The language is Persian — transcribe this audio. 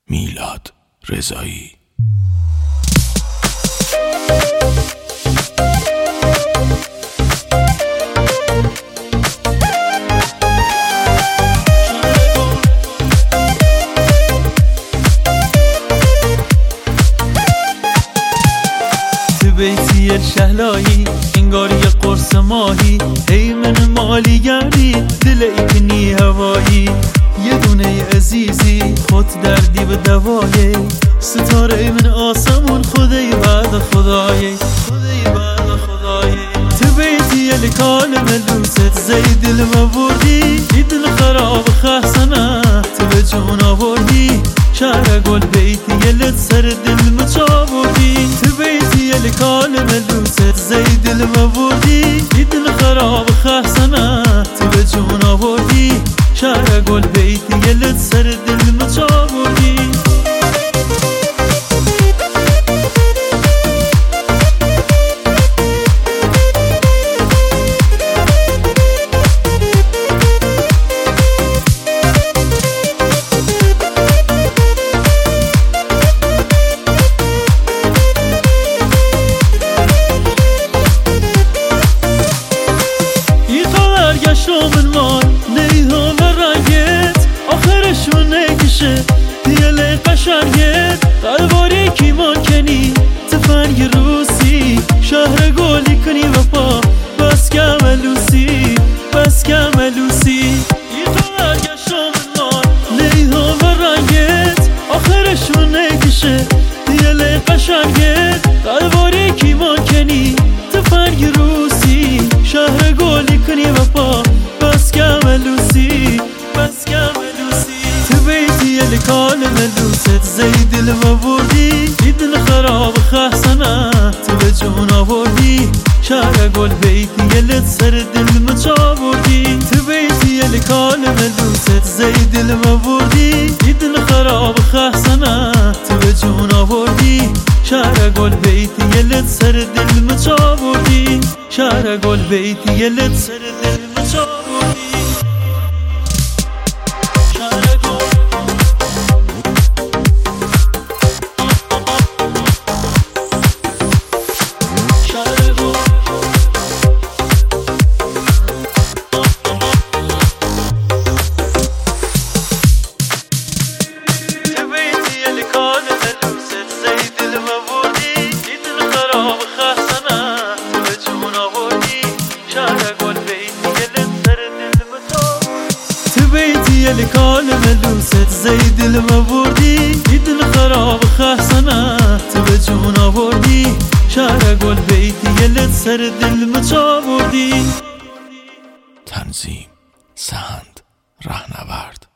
میلاد رضایی. بیتی الشهلایی انگار یه قرص ماهی، ای من مالی گردی دل ایکنی هوایی. یه دونه عزیزی خود دردی به دوایی، ستاره من آسمون خدای بعد خدایی، خدای بعد خدایی. تو بیتی الکال ملوست زی دل مبردی، ای دل خراب خحسنه تو به جون آوردی. شهر گل بیتی یلت سر دل مچابردی، تو بیتی الکال ملوست زی دل مبردی. ای دل خراب خحسنه تو به جون آوردی. شهر گل بیتی یلت سر دل مچابردی. من مال نیها و رنگت آخرشون نکشه دیل قشنگت. قلباری کی منکنی تفنگ روسی، شهر گلی کنی و پا بس کملوسی، بس کملوسی. ای خبرگشم من مال نیها و رنگت آخرشون نکشه دیل قشنگت. قلباری کی منکنی تفنگ روسی، شهر گلی کنی و پا بس کملوسی، بس کملوسی. تو بیتی الکال ملوست زی دل مبردی، ای دل خراب خحسنه تو به جون آوردی. شهر گل بیتی یلت سر دل مچابردی، تو بیتی الکال ملوست زی دل مبردی. ای دل خراب خحسنه تو به جون آوردی. شهر گل بیتی یلت سر دل مچابردی، شهر گل بیتی یلت سر دل مچابردی. الکال ملوست زی دل مبردی، ای دل خراب خحسنه تو به جون آوردی. شهر گل بیتی یلت سر دل مچابردی. تنظیم سهند رهنورد